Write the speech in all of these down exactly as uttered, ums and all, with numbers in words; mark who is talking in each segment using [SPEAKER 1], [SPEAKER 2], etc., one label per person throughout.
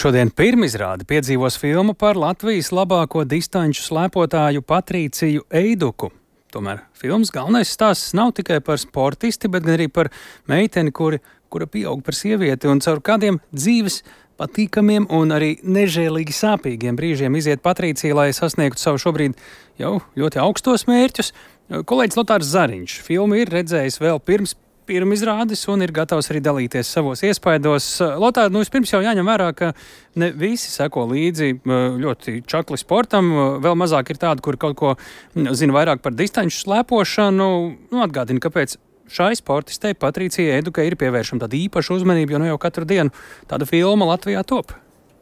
[SPEAKER 1] Šodien pirmizrādi piedzīvos filmu par Latvijas labāko distanču slēpotāju Patrīciju Eiduku. Tomēr filmas galvenais stāsts nav tikai par sportisti, bet gan arī par meiteni, kuri, kura pieaug par sievieti un caur kādiem dzīves patīkamiem un arī nežēlīgi sāpīgiem brīžiem iziet Patrīcija, lai sasniegtu savu šobrīd jau ļoti augstos mērķus. Kolēģis Lotārs Zariņš filmu ir redzējis vēl pirms pirmizrādes un ir gatavs arī dalīties savos iespaidos. Lotār, nu vispirms jau jāņem vērā, ka ne visi seko līdzi ļoti čakli sportam, vēl mazāk ir tādi, kur kaut ko zina vairāk par distanču slēpošanu. Nu, atgādini, kāpēc šai sportistei Patrīcijai Eidukai ir pievēršama tāda īpaša uzmanība, jo nu jau katru dienu tāda filma Latvijā top.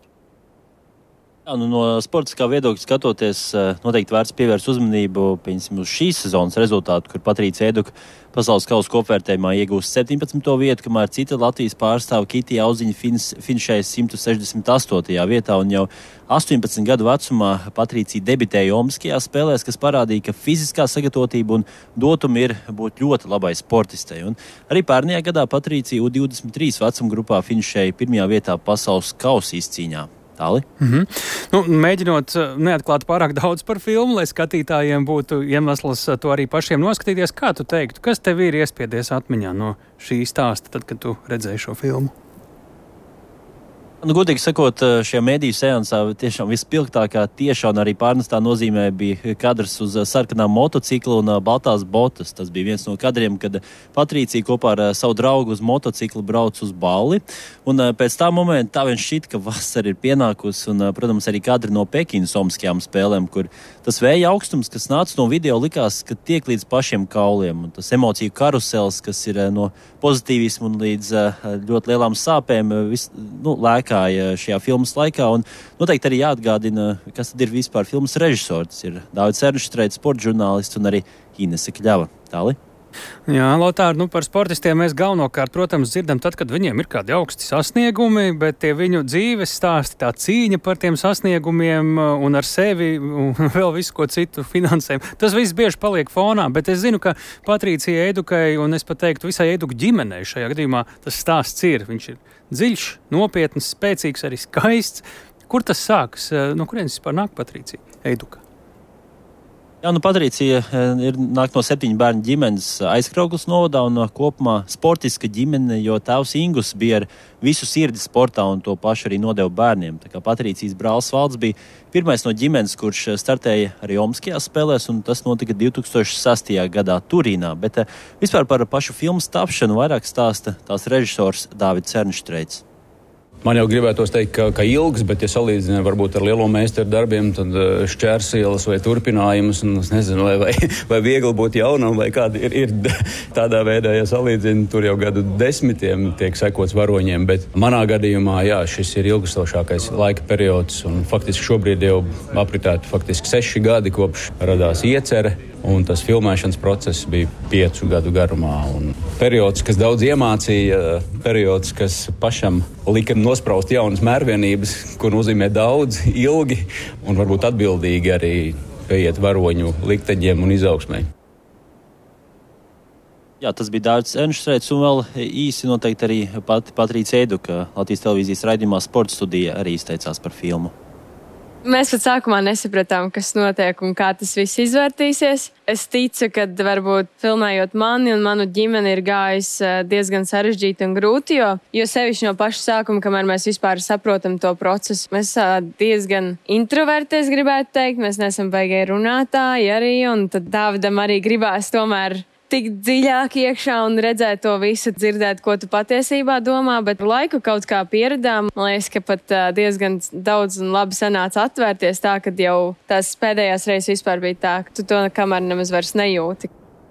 [SPEAKER 2] Jā, nu no sportiskā viedokļa skatoties, noteikti vērts pievērst uzmanību pieņemsim uz šīs sezonas rezultātu, kur Patrīcija Eiduka pasaules kausa kopvērtējumā iegūst septiņpadsmito vietu, kamēr cita Latvijas pārstāve Kitija Auziņa finišēja simt sešdesmit astotajā vietā, un jau astoņpadsmit gadu vecumā Patrīcija debitēja Olimpiskajās spēlēs, kas parādīja, ka fiziskā sagatavotība un dotumi ir būt ļoti labai sportistei. Un arī pērnajā gadā Patrīcija U divdesmit trīs vecuma grupā finišēja pirmajā vietā pasaules kausa izcīņā. Tāli?
[SPEAKER 1] Mm-hmm. Nu, mēģinot neatklāt pārāk daudz par filmu, lai skatītājiem būtu iemesls to arī pašiem noskatīties, kā tu teiktu, kas tev ir iespiedies atmiņā no šī stāsta, tad, kad tu redzēji šo filmu?
[SPEAKER 2] Nu, godīgi sakot, šajā mediju seansā tiešām vispilgtākā tiešā un arī pārnestā nozīmē bija kadrs uz sarkanām motocikla un baltās botas. Tas bija viens no kadriem, kad Patrīcija kopā ar savu draugu uz motociklu brauc uz balli. Un pēc tā momenta tā vien šķita, ka vasara ir pienākusi un, protams, arī kadri no Pekinas Olimpiskajām spēlēm, kur tas vēja augstums, kas nāca no video, likās, ka tiek līdz pašiem kauliem. Un tas emociju karusels, kas ir no pozitīvismu un līdz ļoti lielām sāpēm, vis, nu, lēk šajā filmas laikā, un noteikti arī jāatgādina, kas tad ir vispār filmas režisors. Tas ir Dāvids Ernštreits, sporta žurnālists, un arī Inese Kļava. Tāli?
[SPEAKER 1] Jā, Lotār, nu par sportistiem mēs galvenokārt, protams, dzirdam tad, kad viņiem ir kādi augsti sasniegumi, bet tie viņu dzīves stāsti, tā cīņa par tiem sasniegumiem un ar sevi un vēl visu ko citu finansēm. Tas viss bieži paliek fonā, bet es zinu, ka Patrīcijai Eidukai un es pat teiktu visai Eiduku ģimenei šajā gadījumā tas stāsts ir. Viņš ir dziļš, nopietns, spēcīgs, arī skaists. Kur tas sākas? No kurienes vispār nāk Patrīcija Eiduka?
[SPEAKER 2] Jā, nu Patrīcija ir nāk no septiņu bērnu ģimenes Aizkraukles novadā un kopumā sportiska ģimene, jo tēvs Ingus bija ar visu sirdi sportā un to pašu arī nodeva bērniem. Tā kā Patrīcijas brālis Valds bija pirmais no ģimenes, kurš startēja arī Olimpiskajās spēlēs, un tas notika divtūkstoš sestajā gadā Turīnā. Bet vispār par pašu filmas tapšanu vairāk stāsta tās režisors Dāvids Ernštreits.
[SPEAKER 3] Man jau gribētos teikt, ka, ka ilgs, bet, ja salīdzinām varbūt ar lielo meistaru darbiem, tad šķērsielas vai turpinājumus, un es nezinu, vai, vai, vai viegli būt jaunam, vai kādi ir, ir tādā veidā, ja salīdzina, tur jau gadu desmitiem tiek sekots varoņiem, bet manā gadījumā, jā, šis ir ilgstošākais laika periods, un faktiski šobrīd jau apritētu faktiski seši gadi, kopš radās iecere, un tas filmēšanas process bija piecu gadu garumā. Un periods, kas daudz iemācīja, periods, kas pašam lika nospraust jaunas mērvienības, ko nozīmē daudz, ilgi un varbūt atbildīgi arī paiet varoņu likteņiem un izaugsmai.
[SPEAKER 2] Jā, tas bija Dāvids Ernštreits un vēl īsi noteikti arī pat Patrīcija Eiduka, Latvijas televīzijas raidījumā Sporta studija arī izteicās par filmu.
[SPEAKER 4] Mēs pat sākumā nesapratām, kas notiek un kā tas viss izvērtīsies. Es ticu, ka varbūt filmējot mani un manu ģimeni ir gājis diezgan sarežģīti un grūti, jo, jo sevišķi no paša sākuma, kamēr mēs vispār saprotam to procesu, mēs diezgan introverti, es gribētu teikt, mēs neesam baigie runātāji arī, un tad Dāvidam arī gribās tomēr tik dziļāk iekšā un redzēt to visu, dzirdēt, ko tu patiesībā domā, bet laiku kaut kā pieredām. Man liekas, ka pat diezgan daudz un labi sanāca atvērties tā, kad jau tās pēdējās reizes vispār bija tā, ka tu to kamēr nemaz vairs nejūti.